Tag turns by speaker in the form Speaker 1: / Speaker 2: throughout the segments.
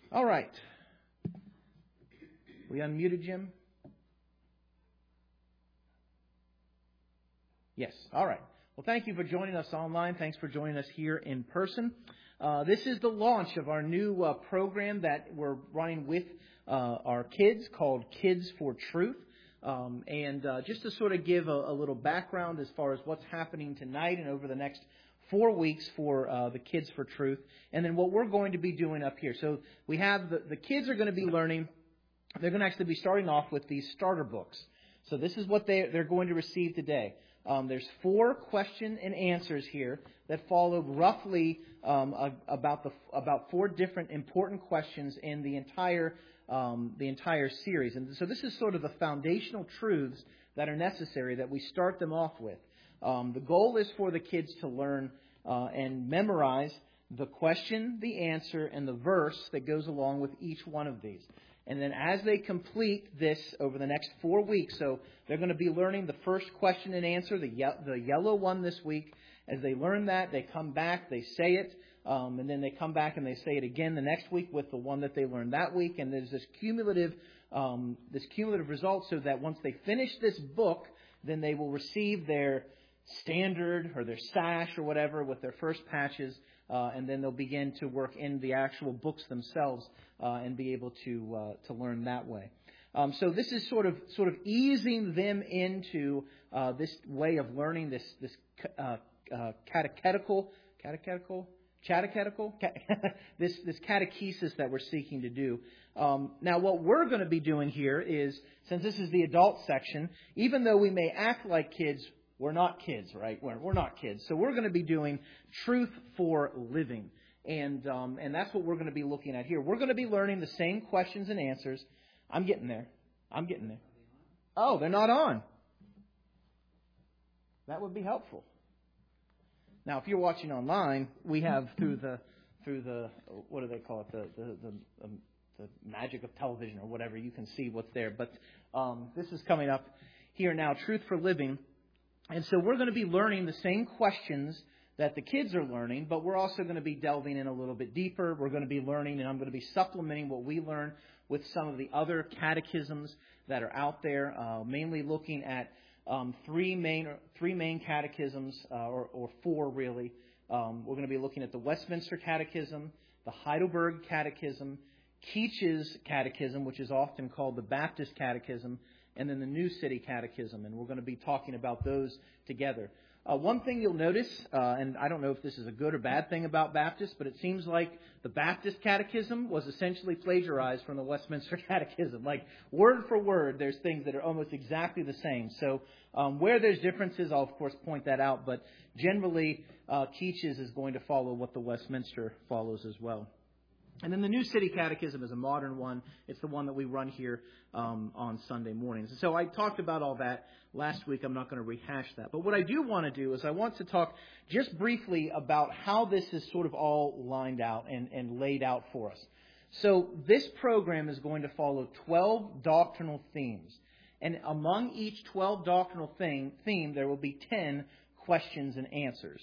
Speaker 1: All right. We unmuted Jim? Yes. All right. Well, thank you for joining us online. Thanks for joining us here in person. This is the launch of our new program that we're running with our kids called Kids for Truth. Just to sort of give a little background as far as what's happening tonight and over the next 4 weeks for the Kids for Truth, and then what we're going to be doing up here. So we have the kids are going to be learning. They're going to actually be starting off with these starter books. So this is what they're going to receive today. There's 4 question and answers here that follow roughly about 4 different important questions in the entire series. And so this is sort of the foundational truths that are necessary that we start them off with. The goal is for the kids to learn and memorize the question, the answer, and the verse that goes along with each one of these. And then as they complete this over the next 4 weeks, so they're going to be learning the first question and answer, the yellow one this week. As they learn that, they come back, they say it, and then they come back and they say it again the next week with the one that they learned that week. And there's this cumulative result so that once they finish this book, then they will receive their standard or their sash or whatever with their first patches, and then they'll begin to work in the actual books themselves and be able to learn that way. So this is sort of easing them into this way of learning, this catechetical, this catechesis that we're seeking to do. Now, what we're going to be doing here is, since this is the adult section, even though we may act like kids, we're not kids, right? We're not kids. So we're going to be doing truth for living. And that's what we're going to be looking at here. We're going to be learning the same questions and answers. I'm getting there. Oh, they're not on. That would be helpful. Now, if you're watching online, we have through the what do they call it? The magic of television or whatever, you can see what's there. But this is coming up here now, Truth for Living. And so we're going to be learning the same questions that the kids are learning, but we're also going to be delving in a little bit deeper. We're going to be learning, and I'm going to be supplementing what we learn with some of the other catechisms that are out there, mainly looking at 3 main catechisms, or 4 really. We're going to be looking at the Westminster Catechism, the Heidelberg Catechism, Keach's Catechism, which is often called the Baptist Catechism, and then the New City Catechism, and we're going to be talking about those together. One thing you'll notice, and I don't know if this is a good or bad thing about Baptists, but it seems like the Baptist Catechism was essentially plagiarized from the Westminster Catechism. Like, word for word, there's things that are almost exactly the same. So where there's differences, I'll, of course, point that out. But generally, Keach's is going to follow what the Westminster follows as well. And then the New City Catechism is a modern one. It's the one that we run here on Sunday mornings. And so I talked about all that last week. I'm not going to rehash that. But what I do want to do is I want to talk just briefly about how this is sort of all lined out and laid out for us. So this program is going to follow 12 doctrinal themes. And among each 12 doctrinal theme, there will be 10 questions and answers.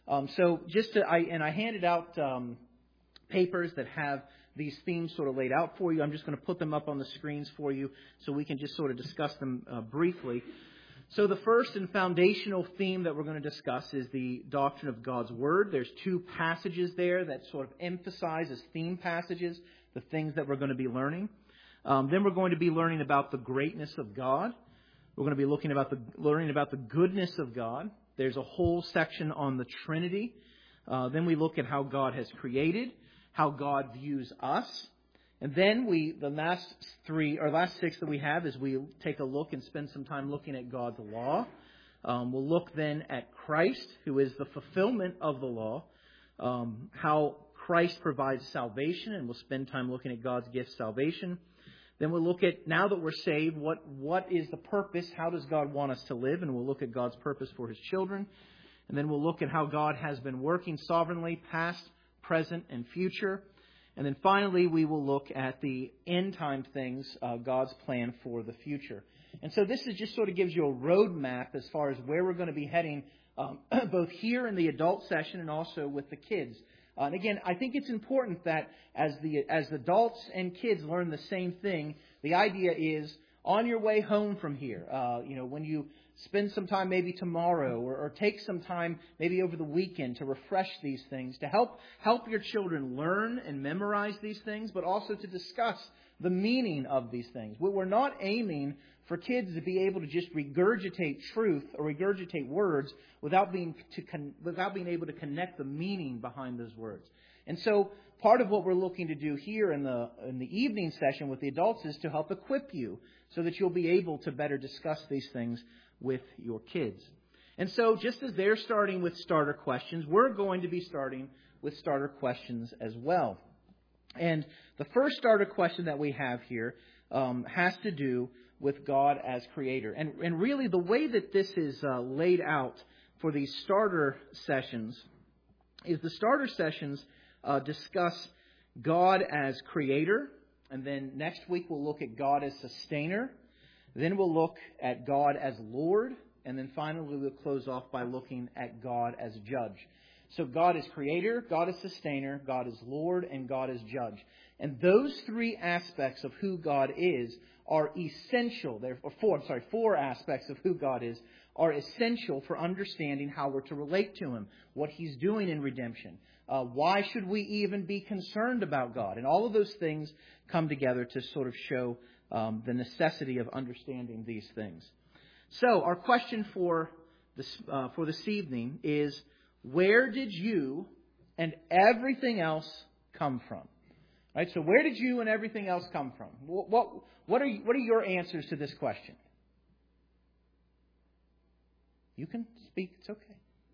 Speaker 1: I handed out papers that have these themes sort of laid out for you. I'm just going to put them up on the screens for you so we can just sort of discuss them briefly. So the first and foundational theme that we're going to discuss is the doctrine of God's Word. There's 2 passages there that sort of emphasize as theme passages the things that we're going to be learning. Then we're going to be learning about the greatness of God. We're going to be learning about the goodness of God. There's a whole section on the Trinity. Then we look at how God has created, how God views us. And then the last 6 that we have is we take a look and spend some time looking at God's law. We'll look then at Christ, who is the fulfillment of the law, how Christ provides salvation, and we'll spend time looking at God's gift, salvation. Then we'll look at, now that we're saved, what is the purpose? How does God want us to live? And we'll look at God's purpose for His children. And then we'll look at how God has been working sovereignly, past, present, and future. And then finally, we will look at the end time things, God's plan for the future. And so this is just sort of gives you a roadmap as far as where we're going to be heading, both here in the adult session and also with the kids. And again, I think it's important that as adults and kids learn the same thing, the idea is on your way home from here, when you spend some time maybe tomorrow or take some time maybe over the weekend to refresh these things, to help your children learn and memorize these things, but also to discuss the meaning of these things. We're not aiming for kids to be able to just regurgitate truth or regurgitate words without being able to connect the meaning behind those words. And so part of what we're looking to do here in the evening session with the adults is to help equip you so that you'll be able to better discuss these things with your kids. And so just as they're starting with starter questions, we're going to be starting with starter questions as well. And the first starter question that we have here has to do with God as Creator. And really the way that this is laid out for these starter sessions is the starter sessions discuss God as Creator. And then next week we'll look at God as Sustainer. Then we'll look at God as Lord. And then finally we'll close off by looking at God as Judge. So God is Creator, God is Sustainer, God is Lord, and God is Judge. And those three aspects of who God is are essential. Four aspects of who God is are essential for understanding how we're to relate to Him, what He's doing in redemption. Why should we even be concerned about God? And all of those things come together to sort of show the necessity of understanding these things. So our question for this evening is, where did you and everything else come from? Right? So where did you and everything else come from? What are your answers to this question? You can speak. It's okay.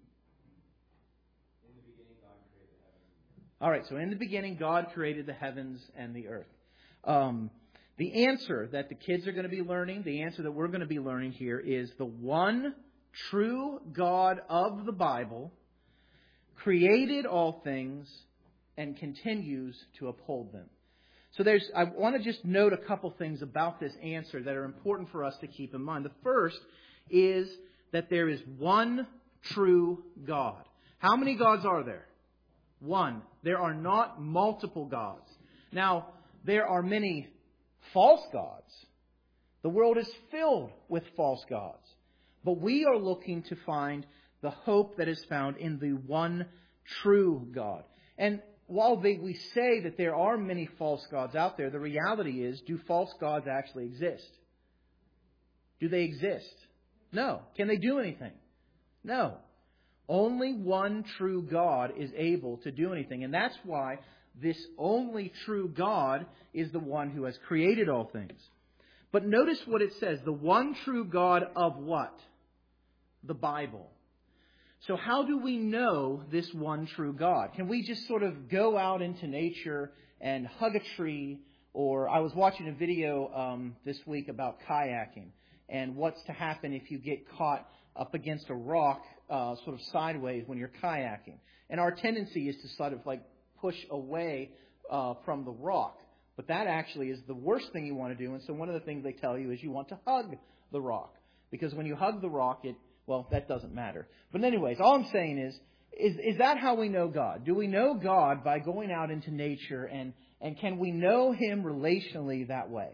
Speaker 2: In the beginning, God created the heavens.
Speaker 1: All right. So in the beginning, God created the heavens and the earth. The answer that the kids are going to be learning, the answer that we're going to be learning here is the one true God of the Bible created all things and continues to uphold them. So I want to just note a couple things about this answer that are important for us to keep in mind. The first is that there is one true God. How many gods are there? One. There are not multiple gods. Now, there are many false gods. The world is filled with false gods. But we are looking to find the hope that is found in the one true God. And while we say that there are many false gods out there, the reality is, do false gods actually exist? Do they exist? No. Can they do anything? No. Only one true God is able to do anything. And that's why this only true God is the one who has created all things. But notice what it says. The one true God of what? The Bible. So how do we know this one true God? Can we just sort of go out into nature and hug a tree? Or I was watching a video this week about kayaking and what's to happen if you get caught up against a rock sort of sideways when you're kayaking. And our tendency is to sort of like push away from the rock. But that actually is the worst thing you want to do. And so one of the things they tell you is you want to hug the rock. Because when you hug the rock, that doesn't matter. But anyways, all I'm saying is that how we know God? Do we know God by going out into nature and can we know Him relationally that way?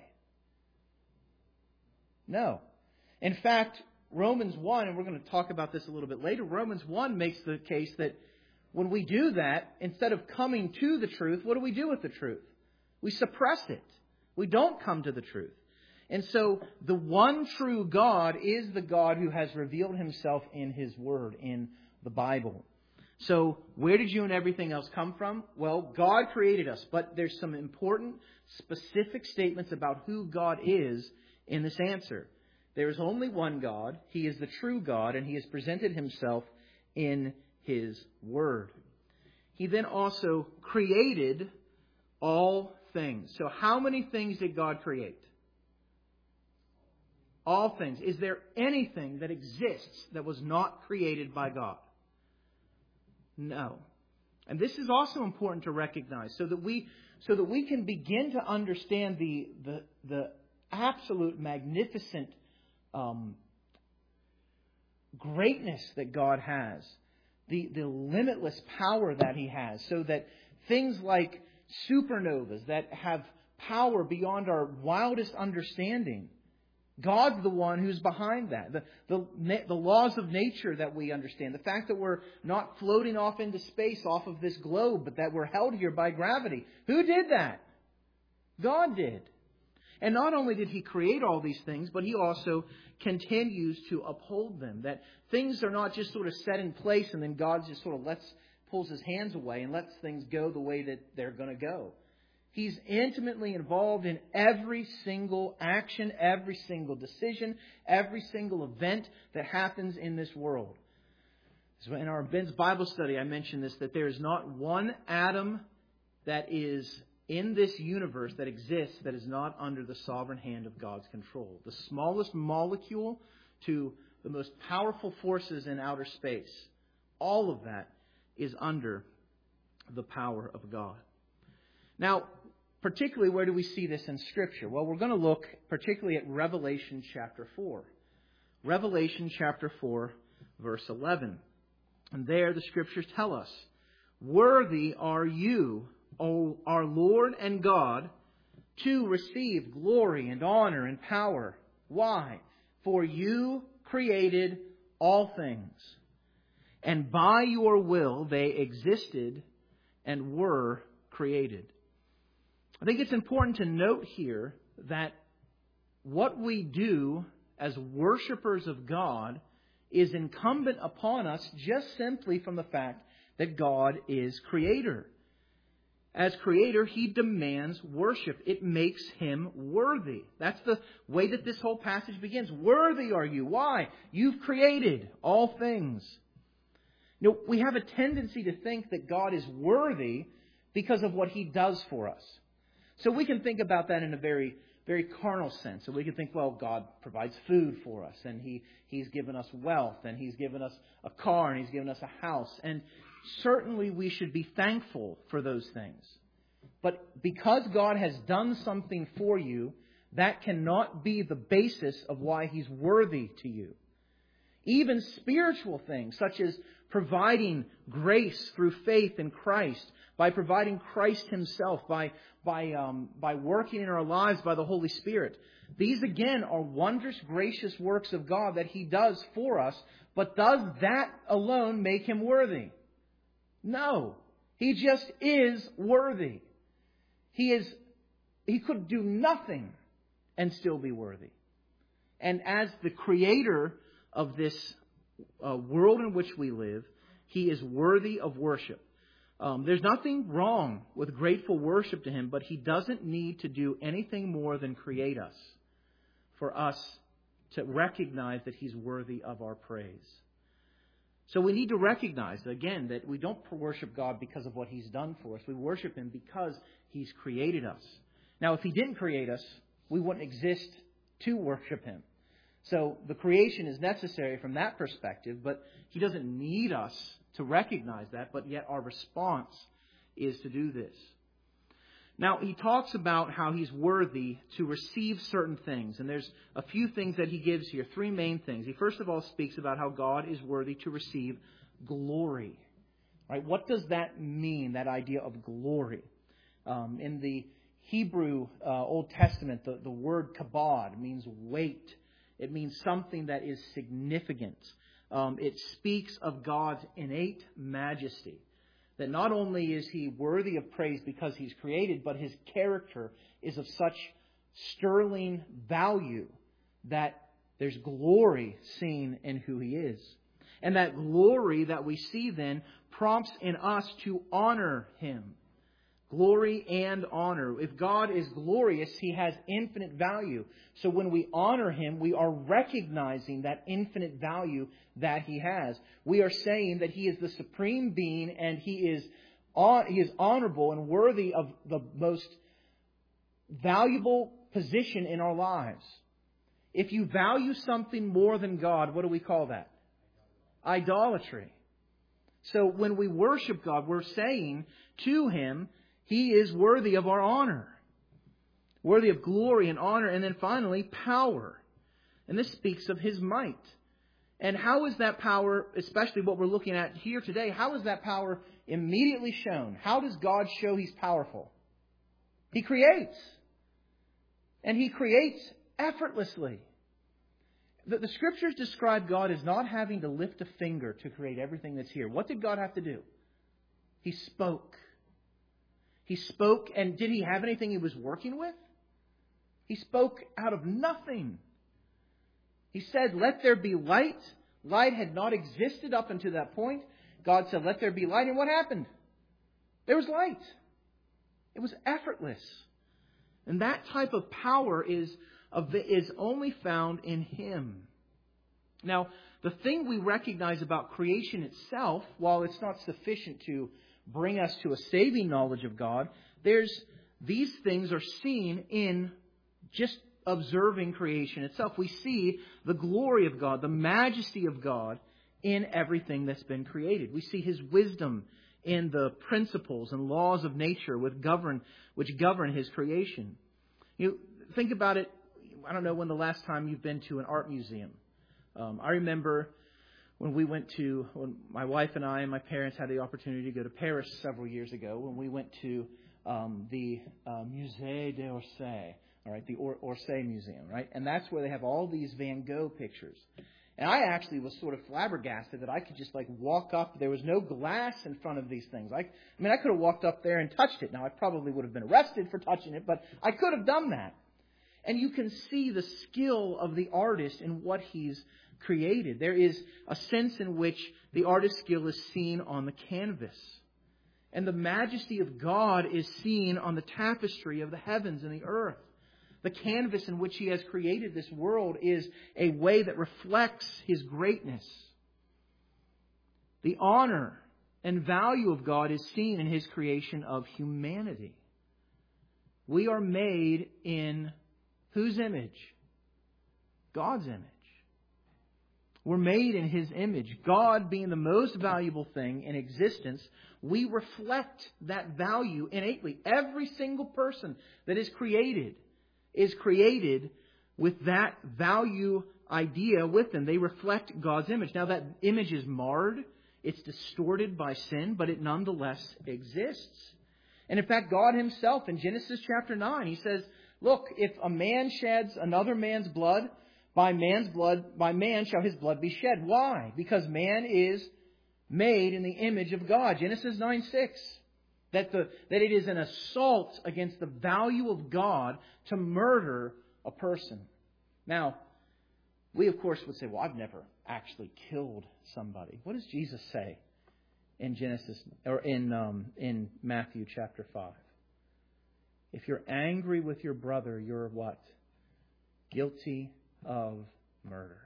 Speaker 1: No. In fact, Romans 1, and we're going to talk about this a little bit later, Romans 1 makes the case that when we do that, instead of coming to the truth, what do we do with the truth? We suppress it. We don't come to the truth. And so the one true God is the God who has revealed Himself in His Word, in the Bible. So where did you and everything else come from? Well, God created us, but there's some important specific statements about who God is in this answer. There is only one God. He is the true God, and He has presented Himself in His Word. He then also created all things. So how many things did God create? All things. Is there anything that exists that was not created by God? No. And this is also important to recognize so that we can begin to understand the absolute magnificent greatness that God has. the limitless power that He has, so that things like supernovas that have power beyond our wildest understanding, God's the one who's behind that. The laws of nature that we understand. The fact that we're not floating off into space off of this globe, but that we're held here by gravity. Who did that? God did. And not only did He create all these things, but He also continues to uphold them. That things are not just sort of set in place and then God just sort of pulls His hands away and lets things go the way that they're going to go. He's intimately involved in every single action, every single decision, every single event that happens in this world. So in our Ben's Bible study, I mentioned this, that there is not one atom that is in this universe that exists that is not under the sovereign hand of God's control. The smallest molecule to the most powerful forces in outer space, all of that is under the power of God. Now, particularly, where do we see this in Scripture? Well, we're going to look particularly at Revelation chapter 4. Revelation chapter 4, verse 11. And there the Scriptures tell us, "Worthy are you, O our Lord and God, to receive glory and honor and power." Why? "For you created all things, and by your will they existed and were created." I think it's important to note here that what we do as worshipers of God is incumbent upon us just simply from the fact that God is Creator. As Creator, He demands worship. It makes Him worthy. That's the way that this whole passage begins. Worthy are you. Why? You've created all things. You know, we have a tendency to think that God is worthy because of what He does for us. So we can think about that in a very, very carnal sense. So we can think, well, God provides food for us, and He's given us wealth, and He's given us a car, and He's given us a house. And certainly we should be thankful for those things. But because God has done something for you, that cannot be the basis of why He's worthy to you. Even spiritual things, such as providing grace through faith in Christ, by providing Christ Himself, by working in our lives by the Holy Spirit. These, again, are wondrous, gracious works of God that He does for us. But does that alone make Him worthy? No. He just is worthy. He could do nothing and still be worthy. And as the Creator of this world in which we live, He is worthy of worship. There's nothing wrong with grateful worship to Him, but He doesn't need to do anything more than create us for us to recognize that He's worthy of our praise. So we need to recognize, again, that we don't worship God because of what He's done for us. We worship Him because He's created us. Now, if He didn't create us, we wouldn't exist to worship Him. So the creation is necessary from that perspective, but He doesn't need us to recognize that, but yet our response is to do this. Now, he talks about how He's worthy to receive certain things. And there's a few things that he gives here, three main things. He first of all speaks about how God is worthy to receive glory. Right? What does that mean, that idea of glory? In the Hebrew Old Testament, the word kabod means weight. It means something that is significant. It speaks of God's innate majesty. That not only is He worthy of praise because He's created, but His character is of such sterling value that there's glory seen in who He is. And that glory that we see then prompts in us to honor Him. Glory and honor. If God is glorious, He has infinite value. So when we honor Him, we are recognizing that infinite value that He has. We are saying that He is the supreme being and He is honorable and worthy of the most valuable position in our lives. If you value something more than God, what do we call that? Idolatry. So when we worship God, we're saying to Him, He is worthy of our honor. Worthy of glory and honor. And then finally, power. And this speaks of His might. And how is that power, especially what we're looking at here today, how is that power immediately shown? How does God show He's powerful? He creates. And He creates effortlessly. The Scriptures describe God as not having to lift a finger to create everything that's here. What did God have to do? He spoke. He spoke, and did He have anything He was working with? He spoke out of nothing. He said, "Let there be light." Light had not existed up until that point. God said, "Let there be light." And what happened? There was light. It was effortless. And that type of power is only found in Him. Now, the thing we recognize about creation itself, while it's not sufficient to bring us to a saving knowledge of God, these things are seen in just observing creation itself. We see the glory of God, the majesty of God in everything that's been created. We see His wisdom in the principles and laws of nature which govern His creation. You think about it. I don't know when the last time you've been to an art museum. I remember when my wife and I and my parents had the opportunity to go to Paris several years ago, when we went to the Musée d'Orsay. All right, the Orsay Museum, right? And that's where they have all these Van Gogh pictures. And I actually was sort of flabbergasted that I could just walk up. There was no glass in front of these things. I could have walked up there and touched it. Now, I probably would have been arrested for touching it, but I could have done that. And you can see the skill of the artist in what he's created. There is a sense in which the artist's skill is seen on the canvas. And the majesty of God is seen on the tapestry of the heavens and the earth. The canvas in which He has created this world is a way that reflects His greatness. The honor and value of God is seen in His creation of humanity. We are made in whose image? God's image. We're made in His image. God being the most valuable thing in existence, we reflect that value innately. Every single person that is created with that value idea with them. They reflect God's image. Now that image is marred, it's distorted by sin, but it nonetheless exists. And in fact, God Himself in Genesis chapter 9, He says, "Look, if a man sheds another man's blood, by man shall his blood be shed." Why? Because man is made in the image of God. Genesis 9:6. That it is an assault against the value of God to murder a person. Now, we of course would say, "Well, I've never actually killed somebody." What does Jesus say in Genesis or in Matthew chapter 5? If you're angry with your brother, you're what? Guilty of murder.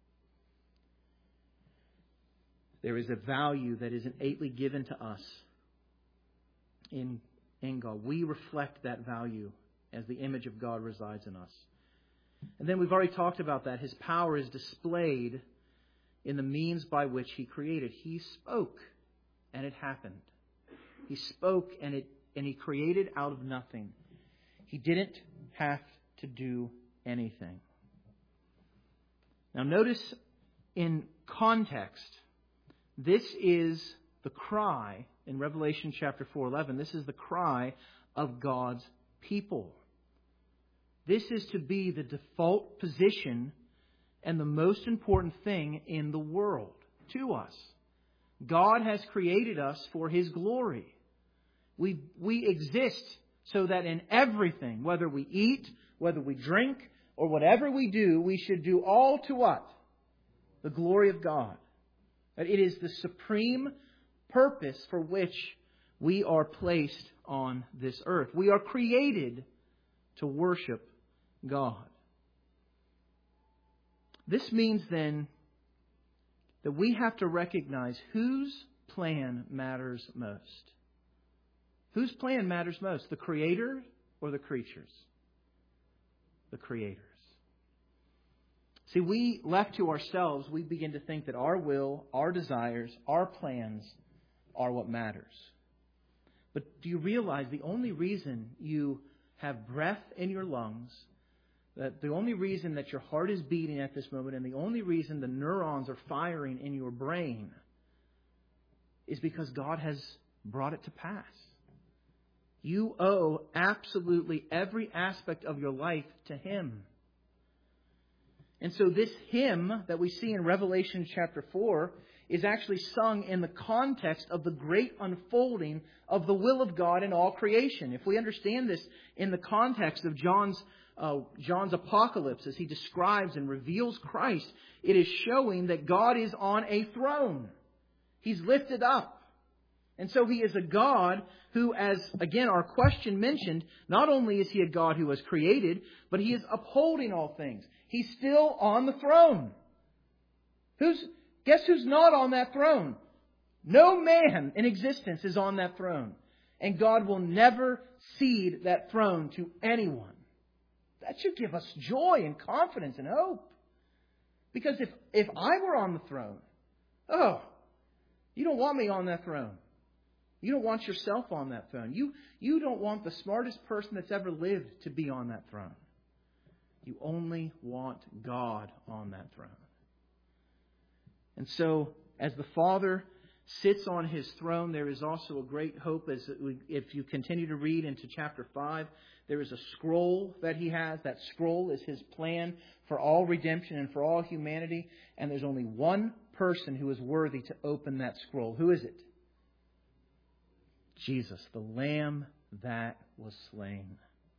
Speaker 1: There is a value that is innately given to us in God. We reflect that value as the image of God resides in us. And then we've already talked about that. His power is displayed in the means by which He created. He spoke and it happened. He spoke and He created out of nothing. He didn't have to do anything. Now notice in context, this is the cry in Revelation chapter 4:11. This is the cry of God's people. This is to be the default position and the most important thing in the world to us. God has created us for His glory. We exist so that in everything, whether we eat, whether we drink, or whatever we do, we should do all to what? The glory of God. That it is the supreme purpose for which we are placed on this earth. We are created to worship God. This means then that we have to recognize whose plan matters most. Whose plan matters most? The Creator or the creatures? The creators. See, we left to ourselves, we begin to think that our will, our desires, our plans are what matters. But do you realize the only reason you have breath in your lungs, that the only reason that your heart is beating at this moment and the only reason the neurons are firing in your brain is because God has brought it to pass. You owe absolutely every aspect of your life to Him. And so this hymn that we see in Revelation chapter 4 is actually sung in the context of the great unfolding of the will of God in all creation. If we understand this in the context of John's apocalypse, as he describes and reveals Christ, it is showing that God is on a throne. He's lifted up. And so He is a God who, as again our question mentioned, not only is He a God who has created, but He is upholding all things. He's still on the throne. Guess who's not on that throne? No man in existence is on that throne. And God will never cede that throne to anyone. That should give us joy and confidence and hope. Because if I were on the throne, you don't want me on that throne. You don't want yourself on that throne. You don't want the smartest person that's ever lived to be on that throne. You only want God on that throne. And so, as the Father sits on His throne, there is also a great hope. If you continue to read into chapter 5, there is a scroll that He has. That scroll is His plan for all redemption and for all humanity. And there's only one person who is worthy to open that scroll. Who is it? Jesus, the Lamb that was slain.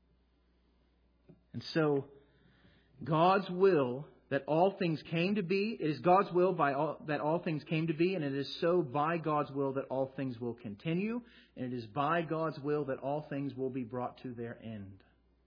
Speaker 1: And so, God's will that all things came to be, it is God's will that all things came to be, and it is so by God's will that all things will continue, and it is by God's will that all things will be brought to their end.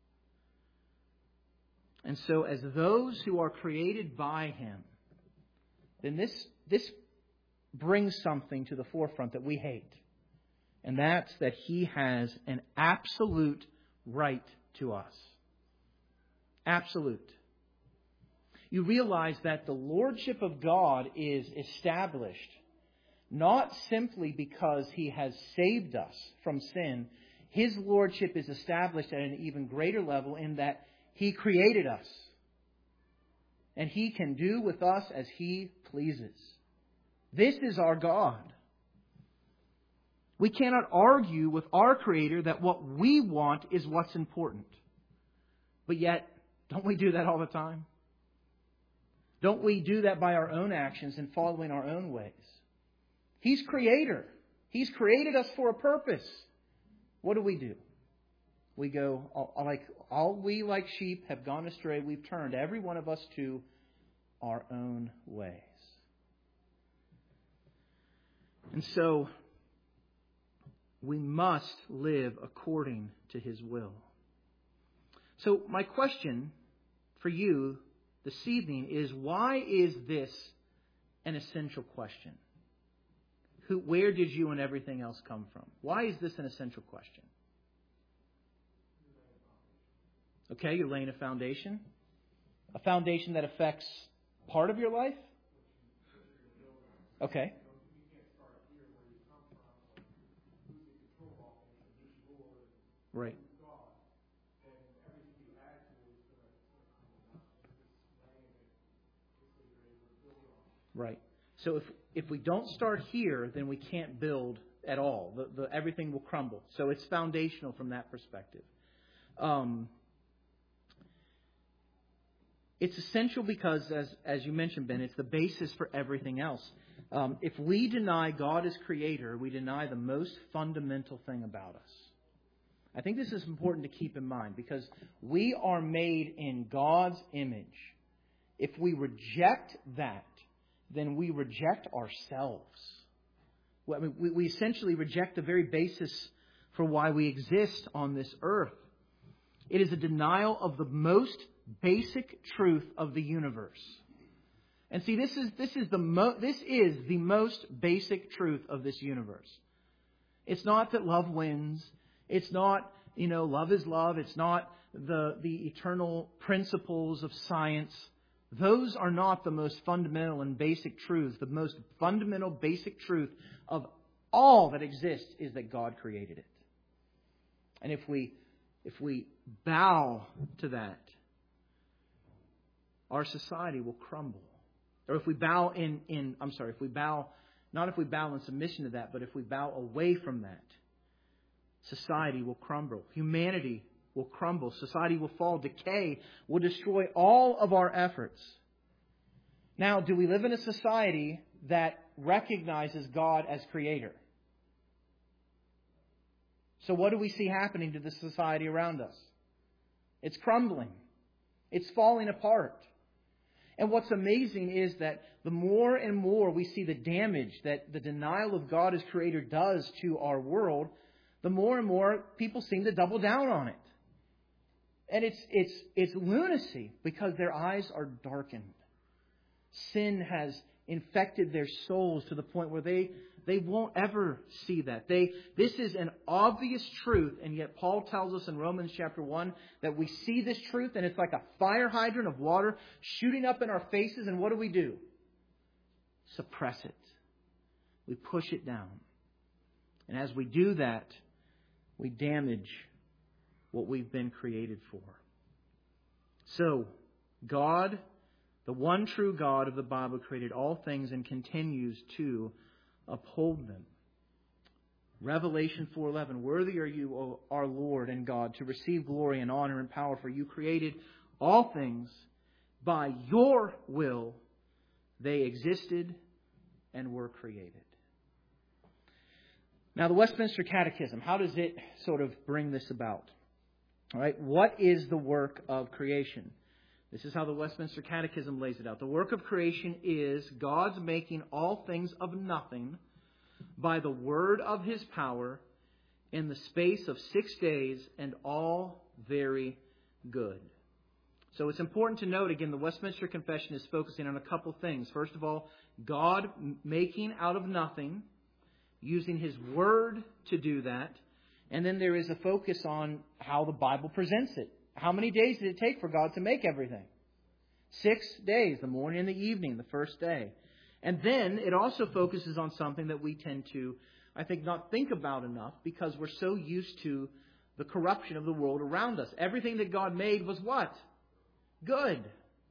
Speaker 1: And so, as those who are created by Him, then this brings something to the forefront that we hate. And that's that He has an absolute right to us. Absolute. You realize that the Lordship of God is established not simply because He has saved us from sin. His Lordship is established at an even greater level in that He created us. And He can do with us as He pleases. This is our God. We cannot argue with our Creator that what we want is what's important. But yet, don't we do that all the time? Don't we do that by our own actions and following our own ways? He's Creator. He's created us for a purpose. What do? We go, all we like sheep have gone astray. We've turned every one of us to our own ways. And so, we must live according to His will. So my question for you this evening is, why is this an essential question? Where did you and everything else come from? Why is this an essential question? Okay, you're laying a foundation. A foundation that affects part of your life? Okay. Right. Right. So if we don't start here, then we can't build at all. Everything will crumble. So it's foundational from that perspective. It's essential because, as you mentioned, Ben, it's the basis for everything else. If we deny God as Creator, we deny the most fundamental thing about us. I think this is important to keep in mind because we are made in God's image. If we reject that, then we reject ourselves. We essentially reject the very basis for why we exist on this earth. It is a denial of the most basic truth of the universe. And see, this is the most basic truth of this universe. It's not that love wins. It's not, love is love. It's not the eternal principles of science. Those are not the most fundamental and basic truths. The most fundamental, basic truth of all that exists is that God created it. And if we bow to that, our society will crumble. Or if we bow not if we bow in submission to that, but if we bow away from that, society will crumble. Humanity will crumble. Society will fall. Decay will destroy all of our efforts. Now, do we live in a society that recognizes God as Creator? So what do we see happening to the society around us? It's crumbling. It's falling apart. And what's amazing is that the more and more we see the damage that the denial of God as Creator does to our world, the more and more people seem to double down on it. And it's lunacy because their eyes are darkened. Sin has infected their souls to the point where they won't ever see that. This is an obvious truth, and yet Paul tells us in Romans chapter 1 that we see this truth and it's like a fire hydrant of water shooting up in our faces, and what do? Suppress it. We push it down. And as we do that, we damage what we've been created for. So, God, the one true God of the Bible, created all things and continues to uphold them. Revelation 4:11, worthy are you, O our Lord and God, to receive glory and honor and power, for you created all things by your will. They existed and were created. Now, the Westminster Catechism, how does it sort of bring this about? All right, what is the work of creation? This is how the Westminster Catechism lays it out. The work of creation is God's making all things of nothing by the word of His power in the space of 6 days, and all very good. So it's important to note, again, the Westminster Confession is focusing on a couple things. First of all, God making out of nothing, using His word to do that. And then there is a focus on how the Bible presents it. How many days did it take for God to make everything? 6 days, the morning and the evening, the first day. And then it also focuses on something that we tend to, I think, not think about enough because we're so used to the corruption of the world around us. Everything that God made was what? Good.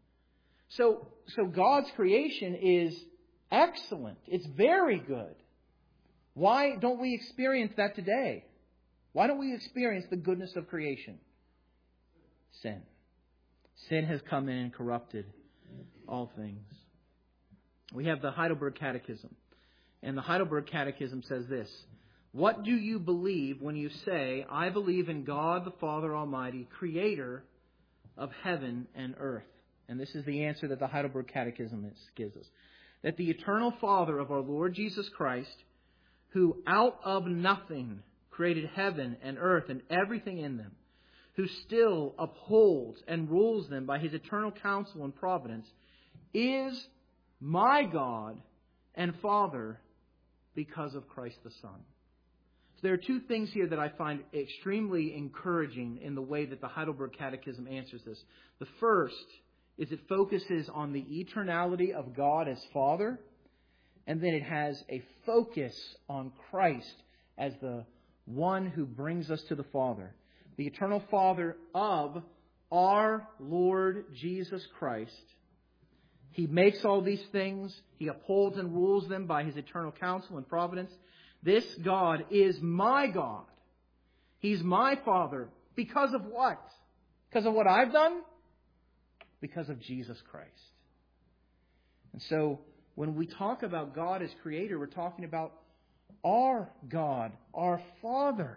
Speaker 1: So God's creation is excellent. It's very good. Why don't we experience that today? Why don't we experience the goodness of creation? Sin. Sin has come in and corrupted all things. We have the Heidelberg Catechism. And the Heidelberg Catechism says this: what do you believe when you say, I believe in God the Father Almighty, creator of heaven and earth? And this is the answer that the Heidelberg Catechism gives us. That the eternal Father of our Lord Jesus Christ, who out of nothing created heaven and earth and everything in them, who still upholds and rules them by His eternal counsel and providence, is my God and Father because of Christ the Son. So there are two things here that I find extremely encouraging in the way that the Heidelberg Catechism answers this. The first is it focuses on the eternality of God as Father, and then it has a focus on Christ as the one who brings us to the Father. The eternal Father of our Lord Jesus Christ. He makes all these things. He upholds and rules them by His eternal counsel and providence. This God is my God. He's my Father. Because of what? Because of what I've done? Because of Jesus Christ. And so, when we talk about God as Creator, we're talking about our God, our Father.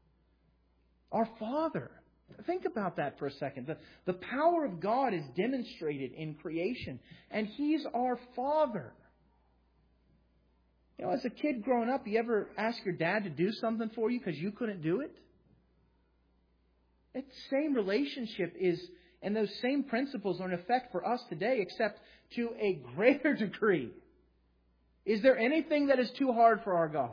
Speaker 1: Our Father. Think about that for a second. The power of God is demonstrated in creation, and He's our Father. You know, as a kid growing up, you ever ask your dad to do something for you because you couldn't do it? That same relationship is, and those same principles are in effect for us today, except to a greater degree. Is there anything that is too hard for our God?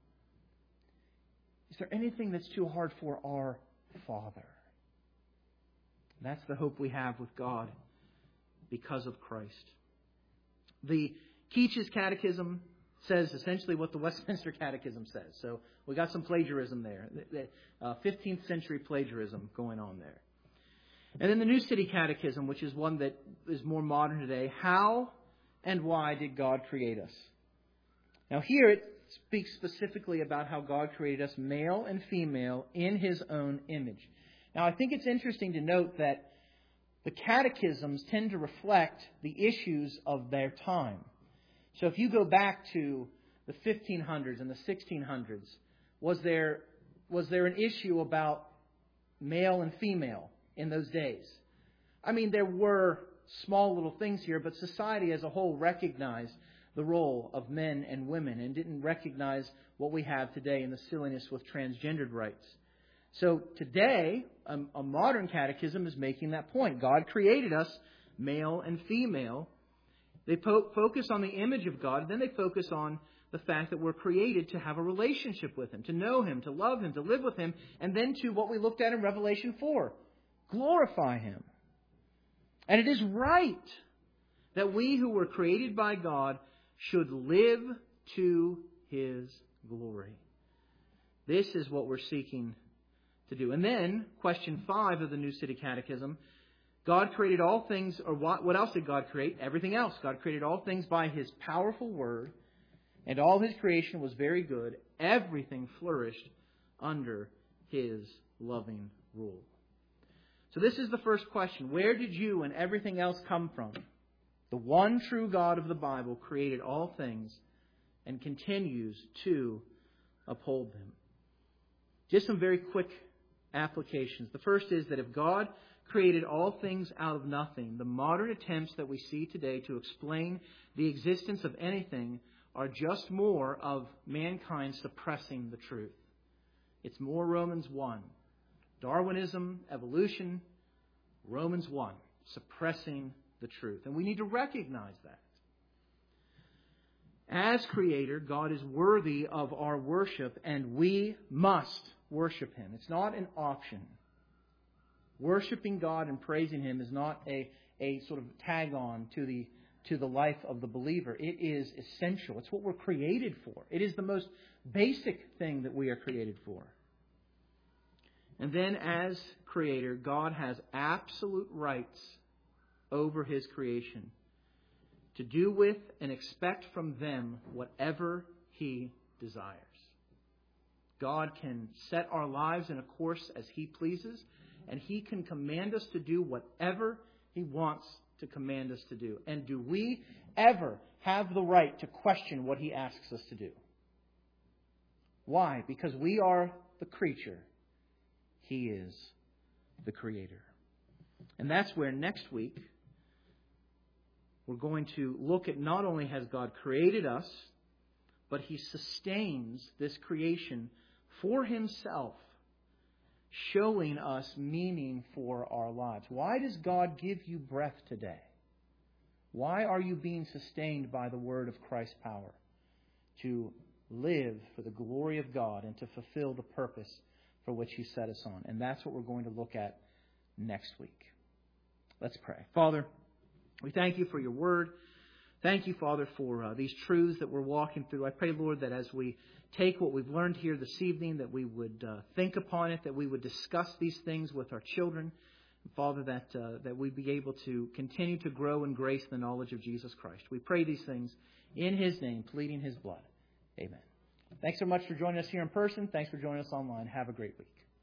Speaker 1: Is there anything that's too hard for our Father? That's the hope we have with God because of Christ. The Keach's Catechism says essentially what the Westminster Catechism says. So we got some plagiarism there. 15th century plagiarism going on there. And then the New City Catechism, which is one that is more modern today. How and why did God create us? Now here it speaks specifically about how God created us male and female in His own image. Now I think it's interesting to note that the catechisms tend to reflect the issues of their time. So if you go back to the 1500s and the 1600s, was there an issue about male and female in those days? I mean, there were small little things here, but society as a whole recognized the role of men and women and didn't recognize what we have today in the silliness with transgendered rights. So today, a modern catechism is making that point. God created us male and female. They focus on the image of God, and then they focus on the fact that we're created to have a relationship with Him, to know Him, to love Him, to live with Him, and then to what we looked at in Revelation 4, glorify Him. And it is right that we who were created by God should live to His glory. This is what we're seeking to do. And then, question 5 of the New City Catechism, God created all things, or what else did God create? Everything else. God created all things by His powerful word, and all His creation was very good. Everything flourished under His loving rule. So this is the first question. Where did you and everything else come from? The one true God of the Bible created all things and continues to uphold them. Just some very quick applications. The first is that if God created all things out of nothing, the modern attempts that we see today to explain the existence of anything are just more of mankind suppressing the truth. It's more Romans 1. Darwinism, evolution, Romans 1, suppressing the truth. And we need to recognize that. As Creator, God is worthy of our worship, and we must worship Him. It's not an option. Worshiping God and praising Him is not a sort of tag-on to the life of the believer. It is essential. It's what we're created for. It is the most basic thing that we are created for. And then as Creator, God has absolute rights over His creation to do with and expect from them whatever He desires. God can set our lives in a course as He pleases, and He can command us to do whatever He wants to command us to do. And do we ever have the right to question what He asks us to do? Why? Because we are the creature. He is the Creator. And that's where next week we're going to look at not only has God created us, but He sustains this creation for Himself, showing us meaning for our lives. Why does God give you breath today? Why are you being sustained by the word of Christ's power? To live for the glory of God and to fulfill the purpose for which He set us on. And that's what we're going to look at next week. Let's pray. Father, we thank You for Your word. Thank You, Father, for these truths that we're walking through. I pray, Lord, that as we take what we've learned here this evening, that we would think upon it, that we would discuss these things with our children. And Father, that we'd be able to continue to grow in grace and the knowledge of Jesus Christ. We pray these things in His name, pleading His blood. Amen. Thanks so much for joining us here in person. Thanks for joining us online. Have a great week.